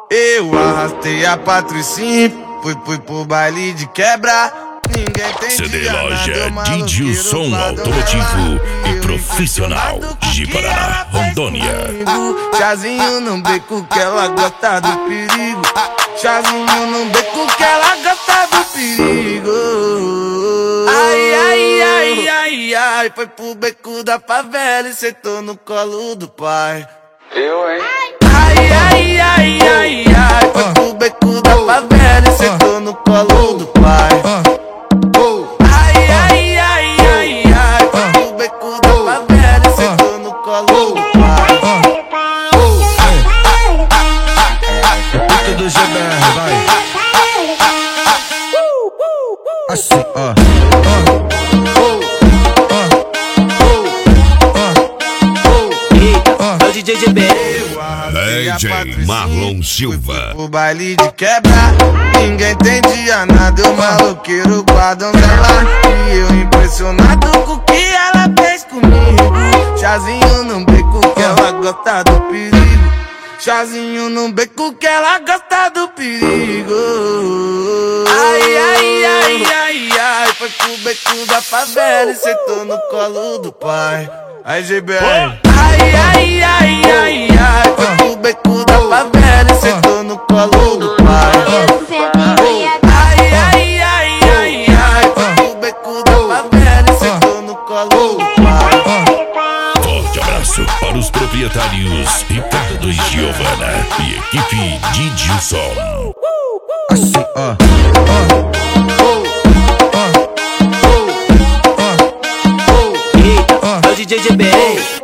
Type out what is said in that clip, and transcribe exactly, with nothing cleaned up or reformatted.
Eu arrastei a Patricinha, fui, fui pro baile de quebra. Ninguém tem C D Loja D J Som automotivo e profissional de Paraná, Rondônia. Chazinho no beco que ela gosta do perigo. Chazinho no beco que ela gosta do perigo. Ai, ai, ai, ai, ai. Foi pro beco da favela e sentou no colo do pai. Eu, hein? Ai, ai, ai, ai, ai. Foi pro beco da favela e sentou no colo do pai. Ai, ai, ai, ai, ai. Foi pro beco da favela e sentou no colo do pai. Beco do G B R, vai. Assim, ó. É o D J G B R. D J Marlon Silva. O baile de quebra, ninguém entendia nada. Eu maloqueiro com a donzela e eu impressionado com o que ela fez comigo. Chazinho no beco que ela gosta do perigo. Chazinho no beco que ela gosta do perigo. Ai, ai, ai, ai, ai. Foi pro beco da favela e sentou no colo do pai. Aí, G B R. Ai, ai, ai, ai, ai. Foi pro beco da favela e sentou no colo do pai. Ai, ai, ai, ai, ai. Foi pro beco da favela e sentou no colo do pai. Forte abraço para os proprietários Ricardo e Giovana e equipe D J Som. Assim, ó. É o D J G B R.